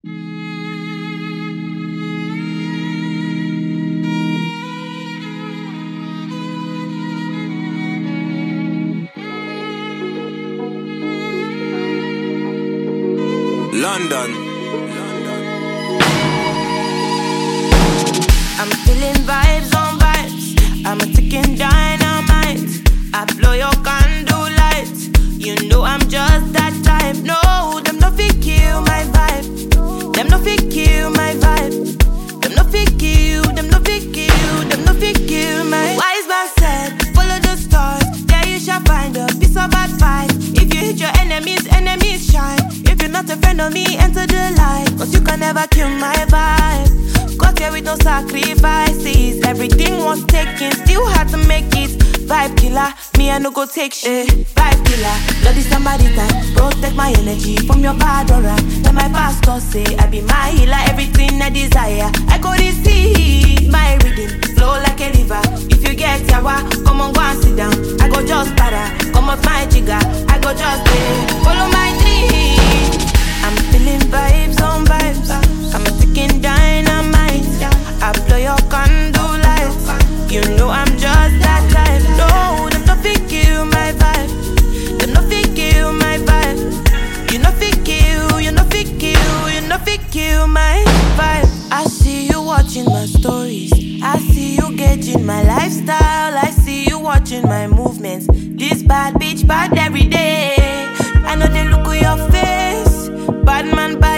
London. I'm feeling vibes on vibes. I'm a ticking dynamite. I blow your candle light. You know I'm just that type. No, them no fit kill my vibe. Them no fit kill my vibe. Them no fit kill. Them no fit kill. Them no fit kill my. Wise man said, follow the stars. There you shall find a piece of advice. If you hit your enemies, enemies shine. If you're not a friend of me, enter the light. Cause you can never kill my vibe. Got here with no sacrifices. Everything was taken, still had to make it. Vibe killer, me I no go take shit. Vibe killer, bloody somebody time. Protect my energy from your bad aura. Then my pastor say I be my healer. Everything I desire, I go receive. My rhythm flow like a river. If you get yawa, come on go and sit down. I go just para, come off my jigger. I go just follow my dream. I'm feeling vibes on vibes. I'm a ticking dynamite. I blow your candle lights. You know I'm just that type. No, them no fit kill my vibe. Them no fit kill my vibe. You no fit kill, you no fit kill, you no fit kill my vibe. I see you watching my stories. I see you gauging my lifestyle. I see you watching my movements. This bad bitch bad every day. I know they look at your face. Bad man bad.